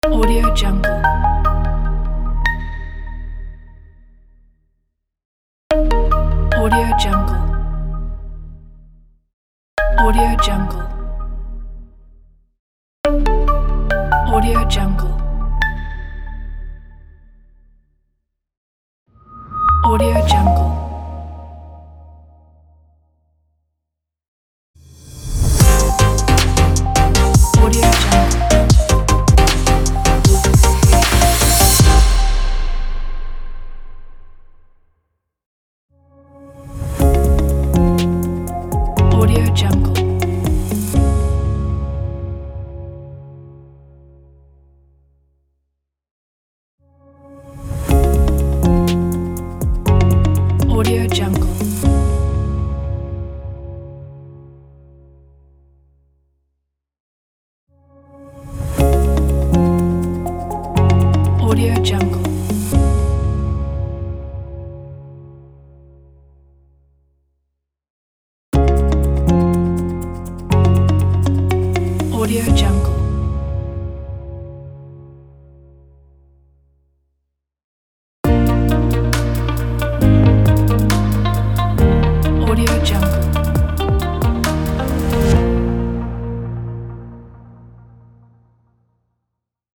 Audio Jungle. Audio Jungle. Audio Jungle. Audio Jungle. Audio Jungle. Audio Jungle. Audio Jungle. Audio Jungle. Audio Jungle. Audio Jungle.